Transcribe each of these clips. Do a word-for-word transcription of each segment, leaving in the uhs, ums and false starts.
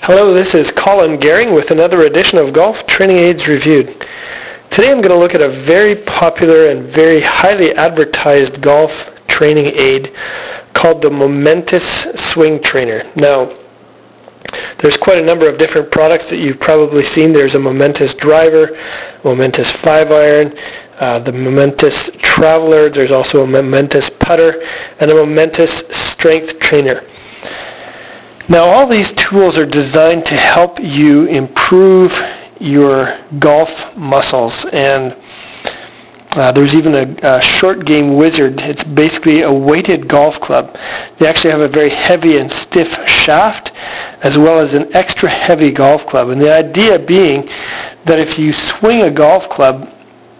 Hello, this is Colin Gehring with another edition of Golf Training Aids Reviewed. Today I'm going to look at a very popular and very highly advertised golf training aid called the Momentous Swing Trainer. Now, there's quite a number of different products that you've probably seen. There's a Momentous Driver, Momentous five iron, uh, the Momentous Traveler, there's also a Momentous Putter, and a Momentous Strength Trainer. Now, all these tools are designed to help you improve your golf muscles, and uh, there's even a, a short game wizard. It's basically a weighted golf club. They actually have a very heavy and stiff shaft as well as an extra heavy golf club, and the idea being that if you swing a golf club,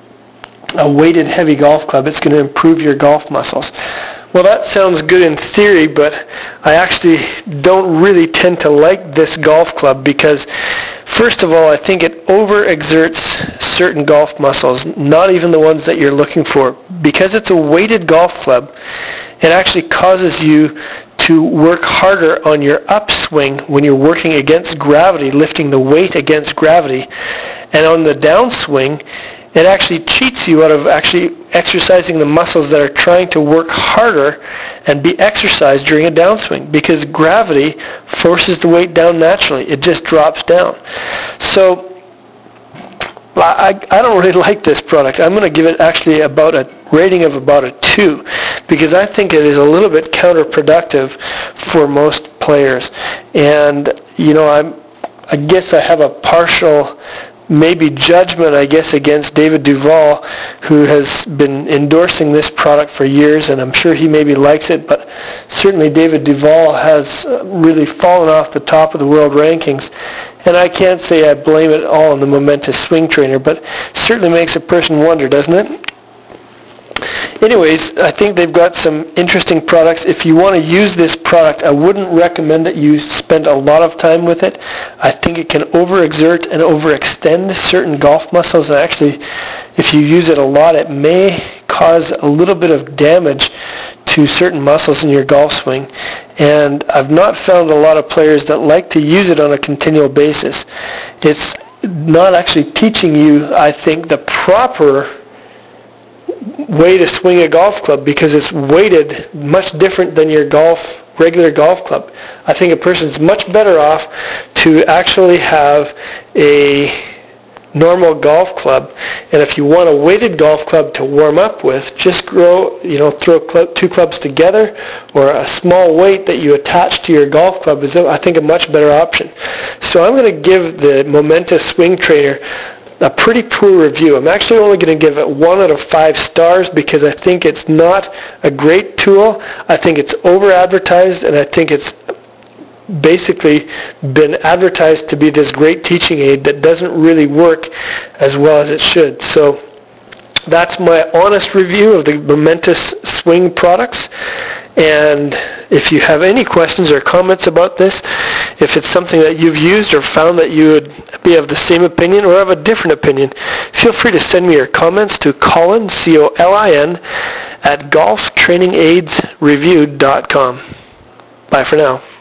a weighted heavy golf club, it's going to improve your golf muscles. Well, that sounds good in theory, but I actually don't really tend to like this golf club because, first of all, I think it overexerts certain golf muscles, not even the ones that you're looking for. Because it's a weighted golf club, it actually causes you to work harder on your upswing when you're working against gravity, lifting the weight against gravity. And on the downswing, it actually cheats you out of actually exercising the muscles that are trying to work harder and be exercised during a downswing, because gravity forces the weight down naturally. It just drops down. So I, I don't really like this product. I'm going to give it actually about a rating of about a two, because I think it is a little bit counterproductive for most players. And, you know, I'm, I guess I have a partial maybe judgment, I guess, against David Duval, who has been endorsing this product for years, and I'm sure he maybe likes it, but certainly David Duval has really fallen off the top of the world rankings, and I can't say I blame it all on the Momentous Swing Trainer, but certainly makes a person wonder, doesn't it? Anyways, I think they've got some interesting products. If you want to use this product, I wouldn't recommend that you spend a lot of time with it. I think it can overexert and overextend certain golf muscles, and actually, if you use it a lot, it may cause a little bit of damage to certain muscles in your golf swing. And I've not found a lot of players that like to use it on a continual basis. It's not actually teaching you, I think, the proper way to swing a golf club, because it's weighted much different than your golf regular golf club. I think a person's much better off to actually have a normal golf club, and if you want a weighted golf club to warm up with, just grow, you know, throw cl- two clubs together, or a small weight that you attach to your golf club is, I think, a much better option. So I'm going to give the Momentous Swing Trainer a pretty poor review. I'm actually only going to give it one out of five stars because I think it's not a great tool. I think it's over-advertised, and I think it's basically been advertised to be this great teaching aid that doesn't really work as well as it should. So that's my honest review of the Momentous Swing products. And if you have any questions or comments about this, if it's something that you've used or found that you would be of the same opinion or have a different opinion, feel free to send me your comments to Colin, C O L I N, at golf training aids reviewed dot com. Bye for now.